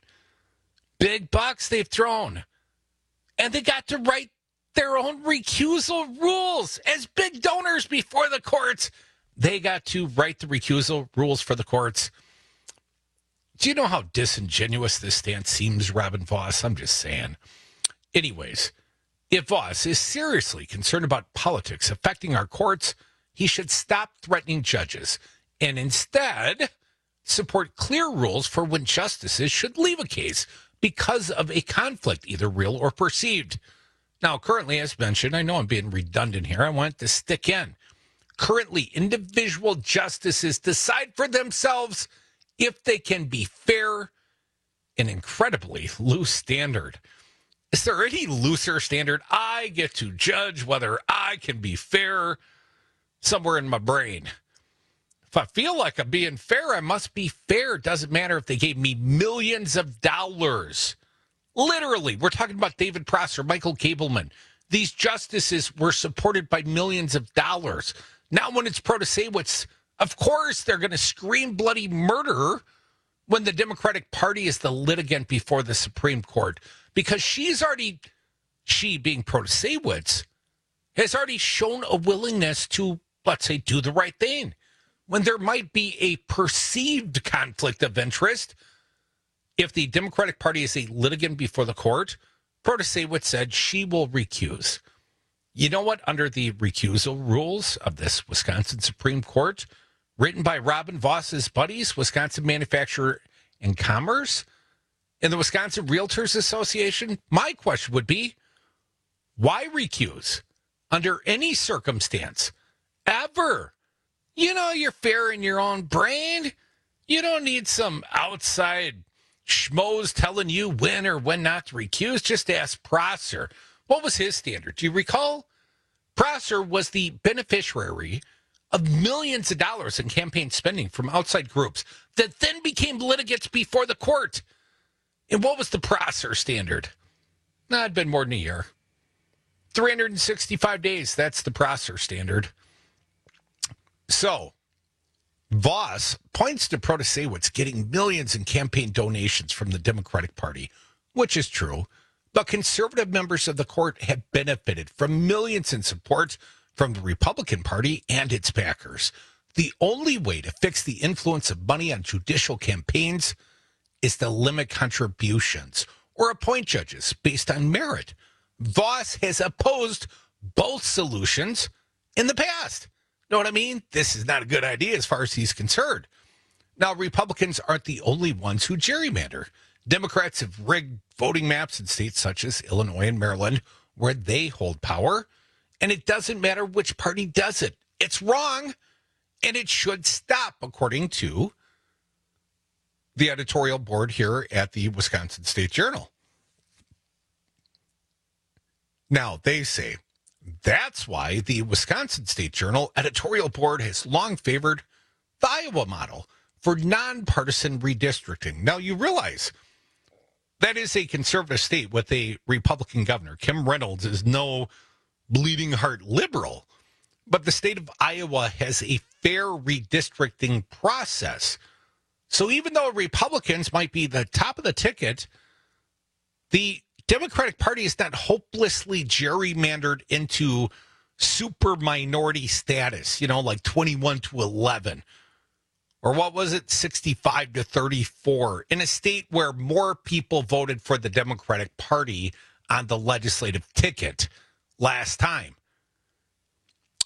Big bucks they've thrown. And they got to write their own recusal rules. As big donors before the courts, they got to write the recusal rules for the courts. Do you know how disingenuous this stance seems, Robin Vos? I'm just saying. Anyways, if Vos is seriously concerned about politics affecting our courts, he should stop threatening judges and instead support clear rules for when justices should leave a case because of a conflict, either real or perceived. Now, currently, as mentioned, I know I'm being redundant here. I want to stick in. Currently, individual justices decide for themselves if they can be fair, an incredibly loose standard. Is there any looser standard? I get to judge whether I can be fair somewhere in my brain. If I feel like I'm being fair, I must be fair. It doesn't matter if they gave me millions of dollars. Literally, we're talking about David Prosser, Michael Gableman. These justices were supported by millions of dollars. Now when it's Protasewicz, of course they're going to scream bloody murder when the Democratic Party is the litigant before the Supreme Court. Because she being Protasewicz, has already shown a willingness to, let's say, do the right thing. When there might be a perceived conflict of interest, if the Democratic Party is a litigant before the court, Protasewicz said she will recuse. You know what? Under the recusal rules of this Wisconsin Supreme Court, written by Robin Vos's buddies, Wisconsin Manufacturer and Commerce, and the Wisconsin Realtors Association, my question would be, why recuse under any circumstance, ever? You know, you're fair in your own brain. You don't need some outside schmoes telling you when or when not to recuse. Just ask Prosser. What was his standard? Do you recall? Prosser was the beneficiary of millions of dollars in campaign spending from outside groups that then became litigants before the court. And what was the Prosser standard? No, it'd been more than a year. 365 days, that's the Prosser standard. So, Vos points to Protasewicz getting millions in campaign donations from the Democratic Party, which is true, but conservative members of the court have benefited from millions in support from the Republican Party and its backers. The only way to fix the influence of money on judicial campaigns is to limit contributions or appoint judges based on merit. Vos has opposed both solutions in the past. Know what I mean? This is not a good idea as far as he's concerned. Now, Republicans aren't the only ones who gerrymander. Democrats have rigged voting maps in states such as Illinois and Maryland where they hold power. And it doesn't matter which party does it. It's wrong, and it should stop, according to the editorial board here at the Wisconsin State Journal. Now, they say that's why the Wisconsin State Journal editorial board has long favored the Iowa model for nonpartisan redistricting. Now, you realize that is a conservative state with a Republican governor. Kim Reynolds is no bleeding heart liberal, but the state of Iowa has a fair redistricting process. So even though Republicans might be the top of the ticket, the Democratic Party is not hopelessly gerrymandered into super minority status, you know, like 21-11. Or what was it, 65-34, in a state where more people voted for the Democratic Party on the legislative ticket last time.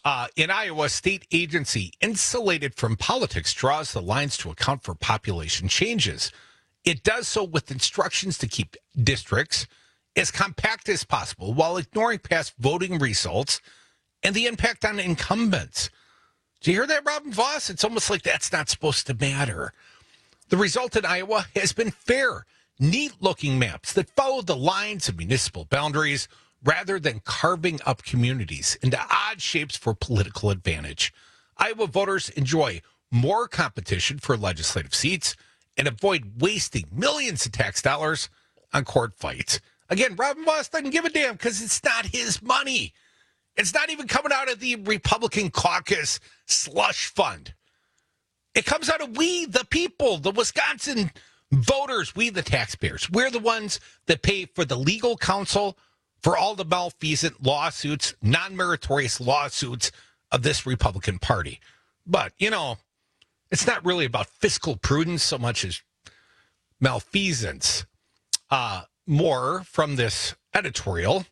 In Iowa, state agency insulated from politics draws the lines to account for population changes. It does so with instructions to keep districts as compact as possible while ignoring past voting results and the impact on incumbents. Do you hear that, Robin Voss? It's almost like that's not supposed to matter. The result in Iowa has been fair, neat-looking maps that follow the lines of municipal boundaries rather than carving up communities into odd shapes for political advantage. Iowa voters enjoy more competition for legislative seats and avoid wasting millions of tax dollars on court fights. Again, Robin Voss doesn't give a damn because it's not his money. It's not even coming out of the Republican caucus slush fund. It comes out of we, the people, the Wisconsin voters, we, the taxpayers. We're the ones that pay for the legal counsel for all the malfeasant lawsuits, non-meritorious lawsuits of this Republican Party. But, you know, it's not really about fiscal prudence so much as malfeasance. More from this editorial.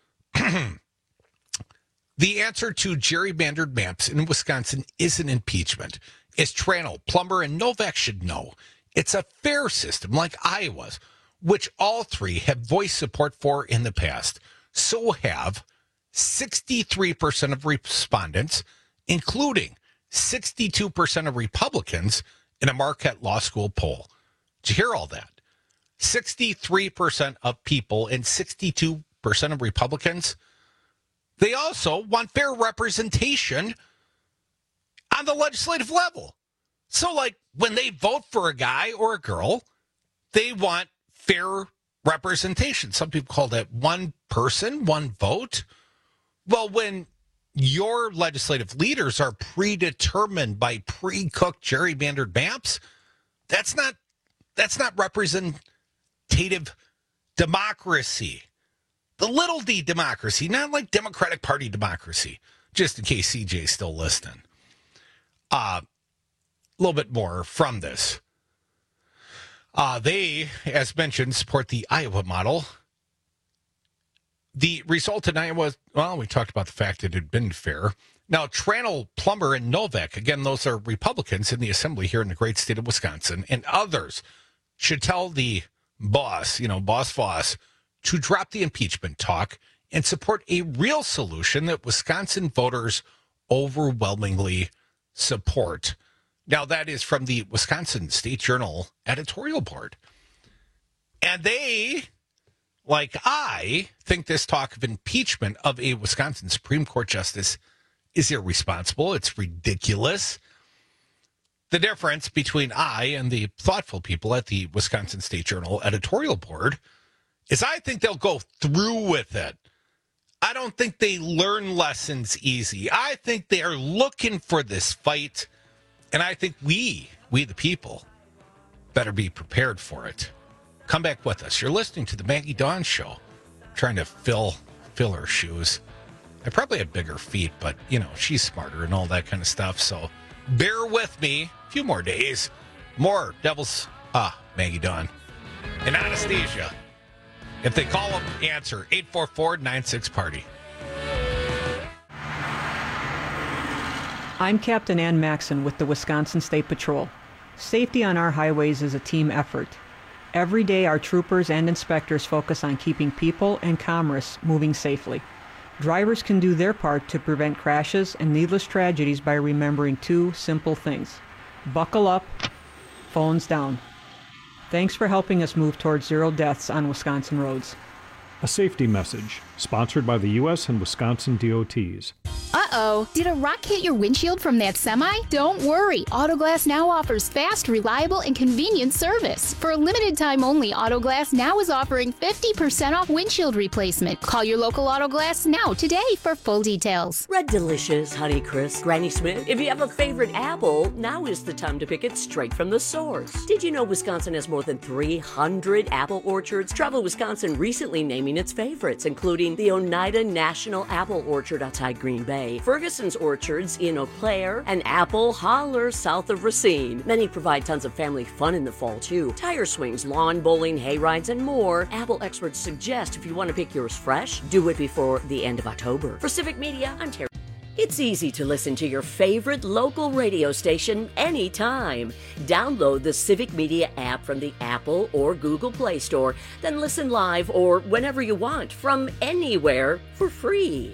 The answer to gerrymandered maps in Wisconsin isn't impeachment. As Tranel, Plummer, and Novak should know, it's a fair system like Iowa's, which all three have voiced support for in the past. So have 63% of respondents, including 62% of Republicans in a Marquette Law School poll. Did you hear all that? 63% of people and 62% of Republicans. They also want fair representation on the legislative level. So, like, when they vote for a guy or a girl, they want fair representation. Some people call that one person, one vote. Well, when your legislative leaders are predetermined by pre-cooked gerrymandered maps, that's not representative democracy. The little d democracy, not like Democratic Party democracy, just in case CJ's still listening. A little bit more from this. They, as mentioned, support the Iowa model. The result in Iowa, well, we talked about the fact that it had been fair. Now, Tranel, Plummer, and Novak, again, those are Republicans in the assembly here in the great state of Wisconsin, and others should tell the boss, Boss Voss, to drop the impeachment talk and support a real solution that Wisconsin voters overwhelmingly support. Now, that is from the Wisconsin State Journal editorial board. And they, like I, think this talk of impeachment of a Wisconsin Supreme Court justice is irresponsible. It's ridiculous. The difference between I and the thoughtful people at the Wisconsin State Journal editorial board is I think they'll go through with it. I don't think they learn lessons easy. I think they are looking for this fight, and I think we the people, better be prepared for it. Come back with us. You're listening to the Maggie Dawn Show. I'm trying to fill her shoes. I probably have bigger feet, but, she's smarter and all that kind of stuff, so bear with me. A few more days. More Devil's, Maggie Dawn. And Anastasia. If they call them, answer 844-96-PARTY. I'm Captain Ann Maxon with the Wisconsin State Patrol. Safety on our highways is a team effort. Every day, our troopers and inspectors focus on keeping people and commerce moving safely. Drivers can do their part to prevent crashes and needless tragedies by remembering two simple things. Buckle up, phones down. Thanks for helping us move towards zero deaths on Wisconsin roads. A safety message, sponsored by the U.S. and Wisconsin DOTs. Uh-oh, did a rock hit your windshield from that semi? Don't worry, Autoglass Now offers fast, reliable, and convenient service. For a limited time only, Autoglass Now is offering 50% off windshield replacement. Call your local Autoglass Now today for full details. Red Delicious, Honeycrisp, Granny Smith. If you have a favorite apple, now is the time to pick it straight from the source. Did you know Wisconsin has more than 300 apple orchards? Travel Wisconsin recently naming its favorites, including the Oneida National Apple Orchard outside Green Bay, Ferguson's Orchards in Eau Claire, and Apple Holler south of Racine. Many provide tons of family fun in the fall, too. Tire swings, lawn bowling, hay rides, and more. Apple experts suggest if you want to pick yours fresh, do it before the end of October. For Civic Media, I'm Terry. It's easy to listen to your favorite local radio station anytime. Download the Civic Media app from the Apple or Google Play Store, then listen live or whenever you want from anywhere for free.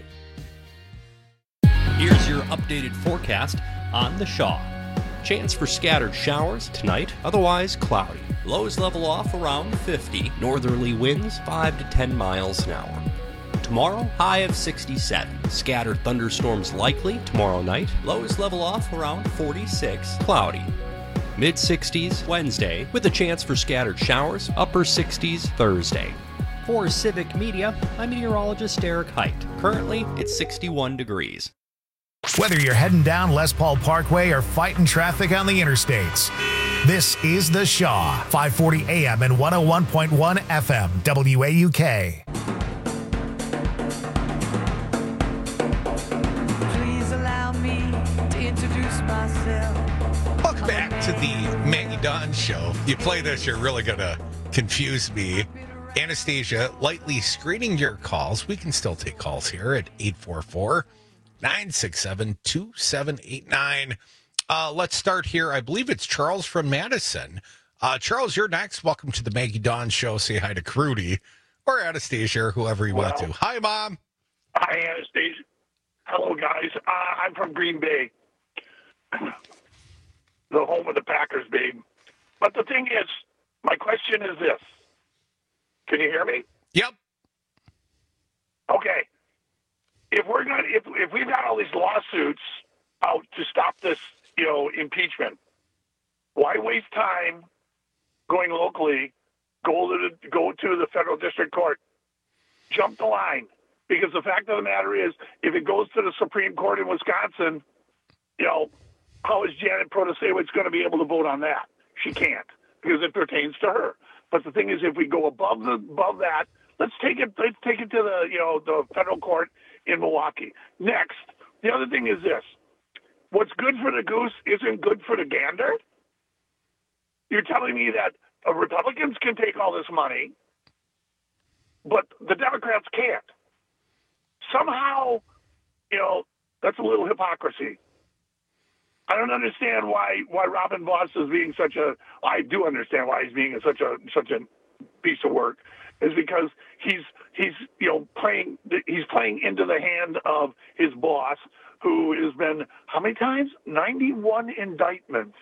Here's your updated forecast on the Shaw. Chance for scattered showers tonight, otherwise cloudy. Lows level off around 50. Northerly winds 5 to 10 miles an hour. Tomorrow, high of 67. Scattered thunderstorms likely tomorrow night. Lows level off around 46. Cloudy. Mid-60s Wednesday, with a chance for scattered showers. Upper 60s Thursday. For Civic Media, I'm meteorologist Derek Height. Currently, it's 61 degrees. Whether you're heading down Les Paul Parkway or fighting traffic on the interstates, this is The Shaw, 540 AM and 101.1 FM, WAUK. Please allow me to introduce myself. Welcome back to the Maggie Dawn Show. You play this, you're really going to confuse me. Anastasia, lightly screening your calls. We can still take calls here at 844-967-2789. Let's start here. I believe it's Charles from Madison. Charles, you're next. Welcome to the Maggie Dawn Show. Say hi to Crudy or Anastasia or whoever you want to. Hi, Mom. Hi, Anastasia. Hello, guys. I'm from Green Bay, the home of the Packers, babe. But the thing is, my question is this. Can you hear me? Yep. Okay. If we've got all these lawsuits out to stop this, impeachment, why waste time going locally? Go to the federal district court. Jump the line, because the fact of the matter is, if it goes to the Supreme Court in Wisconsin, how is Janet Protasiewicz going to be able to vote on that? She can't, because it pertains to her. But the thing is, if we go above that, let's take it to the federal court in Milwaukee. Next, the other thing is this: what's good for the goose isn't good for the gander. You're telling me that Republicans can take all this money, but the Democrats can't. Somehow, that's a little hypocrisy. I don't understand why Robin Vos is being such a. I do understand why he's being such a piece of work, is because he's playing into the hand of his boss, who has been how many times? 91 indictments,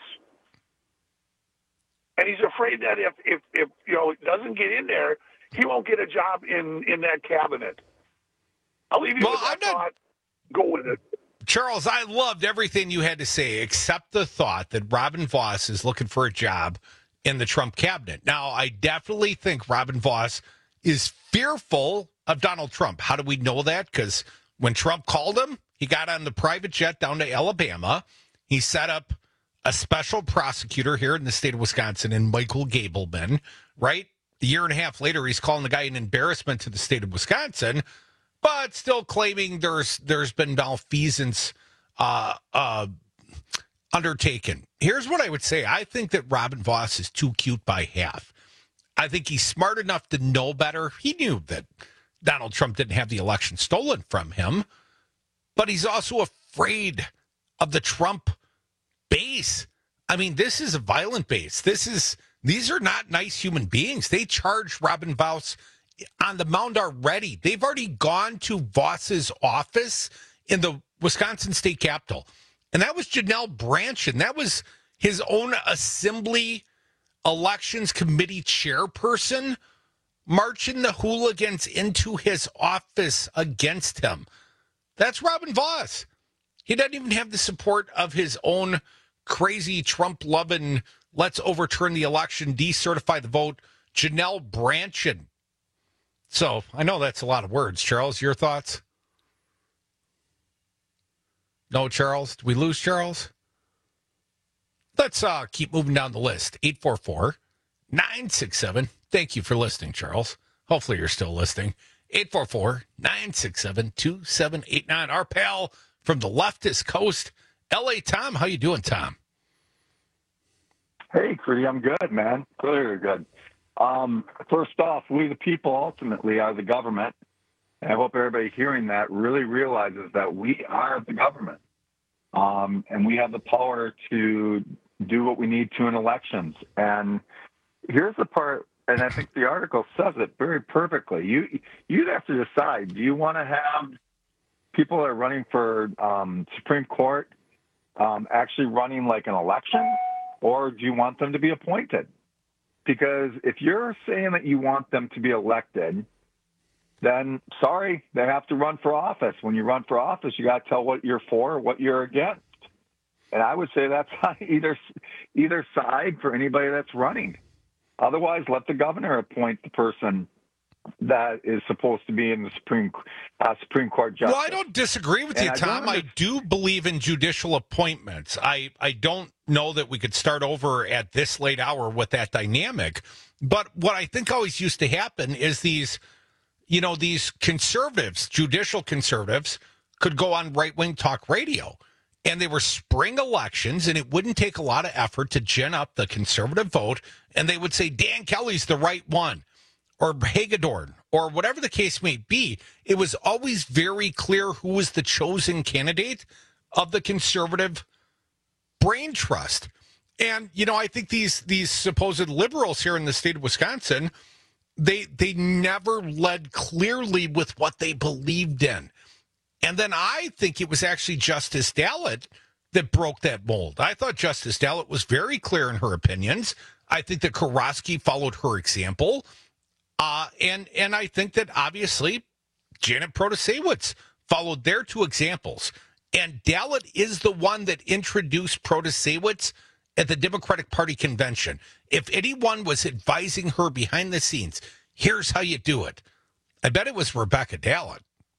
and he's afraid that if doesn't get in there, he won't get a job in that cabinet. I'll leave you with that thought. Go with it. Charles, I loved everything you had to say, except the thought that Robin Vos is looking for a job in the Trump cabinet. Now, I definitely think Robin Vos is fearful of Donald Trump. How do we know that? Because when Trump called him, he got on the private jet down to Alabama. He set up a special prosecutor here in the state of Wisconsin, and Michael Gableman, right? A year and a half later, he's calling the guy an embarrassment to the state of Wisconsin, but still claiming there's been malfeasance undertaken. Here's what I would say. I think that Robin Vos is too cute by half. I think he's smart enough to know better. He knew that Donald Trump didn't have the election stolen from him, but he's also afraid of the Trump base. I mean, this is a violent base. These are not nice human beings. They charged Robin Vos on the mound already. They've already gone to Vos's office in the Wisconsin State Capitol. And that was Janelle Brandtjen. That was his own Assembly Elections Committee chairperson marching the hooligans into his office against him. That's Robin Vos. He doesn't even have the support of his own crazy Trump-loving, let's overturn the election, decertify the vote, Janelle Brandtjen. So I know that's a lot of words. Charles, your thoughts? No, Charles? Did we lose Charles? Let's keep moving down the list. 844-967. Thank you for listening, Charles. Hopefully you're still listening. 844-967-2789. Our pal from the leftist coast, L.A. Tom. How you doing, Tom? Hey, Crudy. I'm good, man. Clearly good. First off, we the people ultimately are the government, And I hope everybody hearing that really realizes that we are the government, and we have the power to do what we need to in elections. And here's the part, and I think the article says it very perfectly. You'd have to decide, do you want to have people that are running for Supreme Court actually running like an election, or do you want them to be appointed? Because if you're saying that you want them to be elected, then sorry, they have to run for office. When you run for office, you got to tell what you're for or what you're against. And I would say that's on either side for anybody that's running. Otherwise, let the governor appoint the person that is supposed to be in the Supreme Court justice. Well, I don't disagree with you, Tom. I do believe in judicial appointments. I don't know that we could start over at this late hour with that dynamic. But what I think always used to happen is these conservatives, judicial conservatives, could go on right-wing talk radio. And they were spring elections, and it wouldn't take a lot of effort to gin up the conservative vote. And they would say, Dan Kelly's the right one, or Hagedorn, or whatever the case may be. It was always very clear who was the chosen candidate of the conservative brain trust. And, I think these supposed liberals here in the state of Wisconsin, they never led clearly with what they believed in. And then I think it was actually Justice Dallett that broke that mold. I thought Justice Dallett was very clear in her opinions. I think that Kurowski followed her example. And I think that obviously Janet Protasewicz followed their two examples. And Dallett is the one that introduced Protasewicz at the Democratic Party convention. If anyone was advising her behind the scenes, here's how you do it, I bet it was Rebecca Dallett.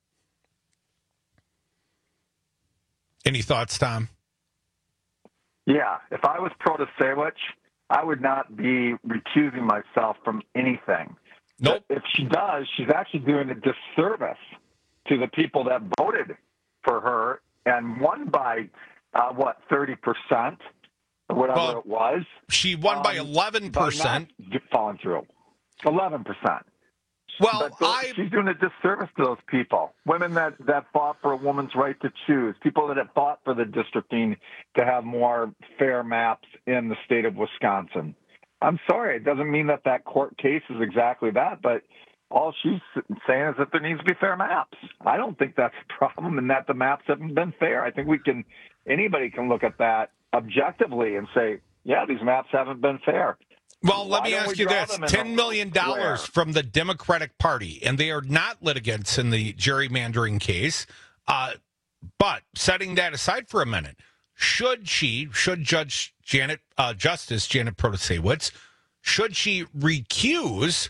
Any thoughts, Tom? Yeah, if I was Protasewicz, I would not be recusing myself from anything. Nope. If she does, she's actually doing a disservice to the people that voted for her and won by, 30%, or whatever it was. She won by 11%. Falling through. 11%. Well, she's doing a disservice to those people. Women that fought for a woman's right to choose. People that have fought for the districting to have more fair maps in the state of Wisconsin. I'm sorry. It doesn't mean that court case is exactly that, but all she's saying is that there needs to be fair maps. I don't think that's a problem and that the maps haven't been fair. I think anybody can look at that objectively and say, yeah, these maps haven't been fair. Well, let me ask you this. $10 million from the Democratic Party, and they are not litigants in the gerrymandering case. But setting that aside for a minute, should Justice Janet Protasewicz, should she recuse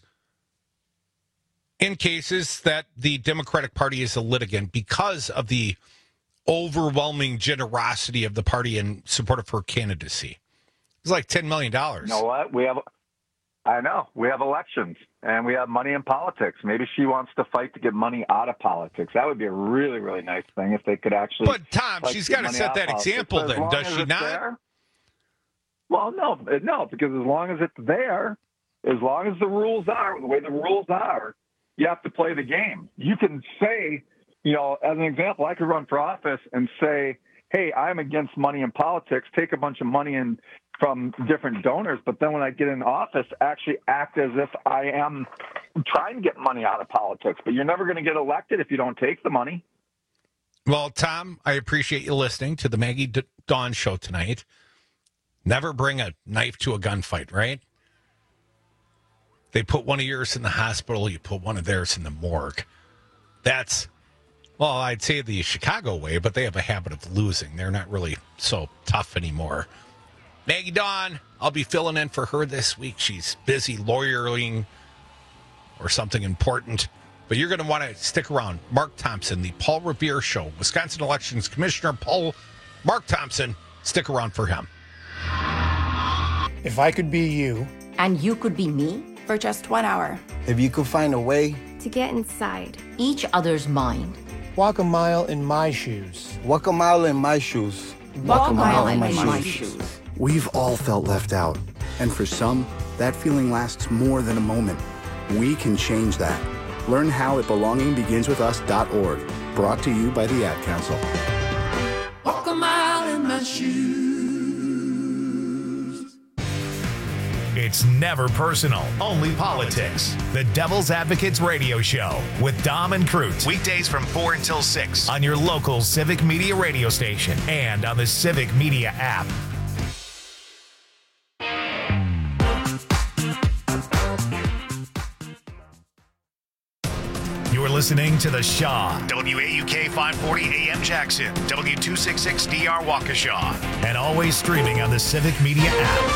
in cases that the Democratic Party is a litigant because of the overwhelming generosity of the party in support of her candidacy? It's like $10 million. You know what? We have elections and we have money in politics. Maybe she wants to fight to get money out of politics. That would be a really, really nice thing if they could actually. But Tom, she's got to set that example then, does she not? There, well, no, because as long as it's there, as long as the rules are the way the rules are, you have to play the game. You can say, as an example, I could run for office and say, hey, I'm against money in politics, take a bunch of money in from different donors, but then when I get in office, actually act as if I am trying to get money out of politics. But you're never going to get elected if you don't take the money. Well, Tom, I appreciate you listening to the Maggie Dawn show tonight. Never bring a knife to a gunfight, right? They put one of yours in the hospital, you put one of theirs in the morgue. That's, well, I'd say the Chicago way, but they have a habit of losing. They're not really so tough anymore. Maggie Dawn, I'll be filling in for her this week. She's busy lawyering or something important. But you're going to want to stick around. Mark Thompson, the Paul Revere Show, Wisconsin Elections Commissioner Mark Thompson, stick around for him. If I could be you. And you could be me? For just 1 hour. If you could find a way. To get inside. Each other's mind. Walk a mile in my shoes. Walk a mile in my shoes. Walk a mile in my shoes. We've all felt left out. And for some, that feeling lasts more than a moment. We can change that. Learn how at belongingbeginswithus.org. Brought to you by the Ad Council. Walk a mile in my shoes. It's never personal, only politics. The Devil's Advocates Radio Show with Dom and Crute. Weekdays from 4 until 6 on your local Civic Media radio station and on the Civic Media app. You're listening to The Shaw, WAUK 540 AM Jackson, W266DR Waukesha, and always streaming on the Civic Media app.